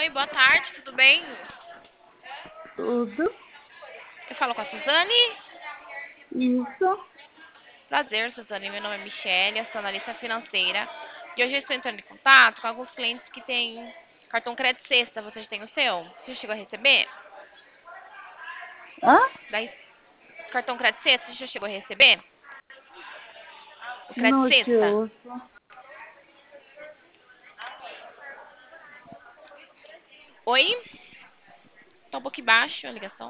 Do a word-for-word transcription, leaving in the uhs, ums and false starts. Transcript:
Oi, boa tarde, tudo bem? Tudo Eu falo com a Suzane. isso. Prazer, Suzane. Meu nome é Michelle, eu sou analista financeira. E hoje eu estou entrando em contato com alguns clientes que têm cartão crédito sexta. Você já tem o seu? Você já chegou a receber? Hã? Daí, cartão crédito sexta, você já chegou a receber? O crédito Não te sexta? ouço. Oi? Tá um pouco baixo a ligação.